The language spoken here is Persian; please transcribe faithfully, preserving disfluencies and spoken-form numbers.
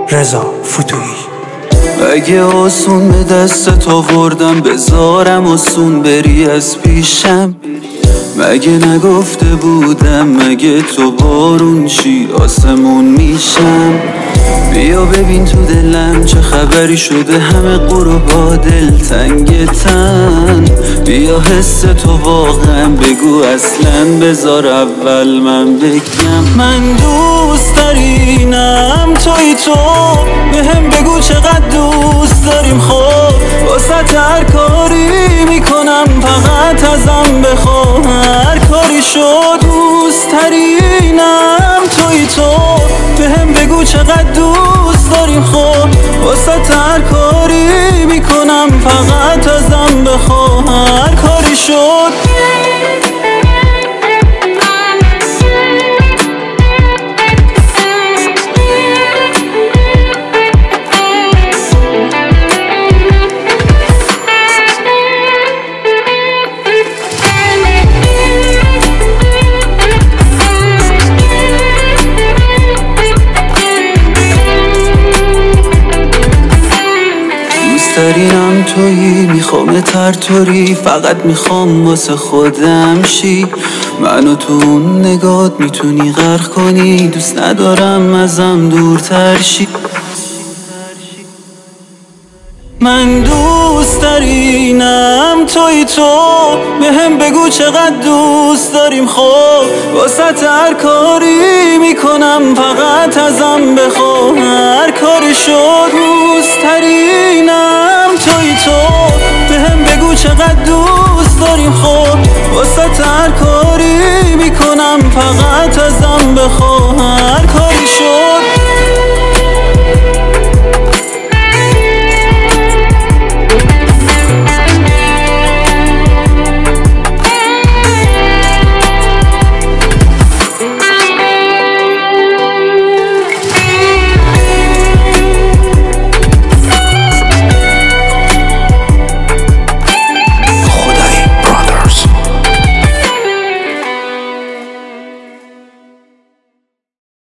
رضا فتوحی. اگه آسون به دستت آوردم بذارم آسون بری از پیشم، مگه نگفته بودم مگه تو بارون چی آسمون میشم. بیا ببین تو دلم چه خبری شده، همه قروبا دلتنگتن. بیا حس تو واقعا بگو اصلا، بذار اول من بگم. من دوست دارینم توی تو، بهم بگو چقدر دوست داریم. خب واسه هر کاری میکنم فقط ازم بخوا، هر کاری شد. دوست ترینم توی تو، بهم بگو چقدر دوست داریم. خب واسه هر کاری میکنم فقط ازم بخوا، هر کاری شد. دارینم تویی، میخوام هر طوری، فقط میخوام واسه خودم شی. منو تو اون نگات میتونی غرق کنی، دوست ندارم ازم دورتر شی. من دوست دارینم توی تو، بهم بگو چقدر دوست داریم. خب واسه هر کاری میکنم فقط ازم بخوا، هر کاری شد. دوست ترینم توی تو، بهم بگو چقدر دوست داریم. خب واسه هر کاری میکنم فقط ازم بخوا.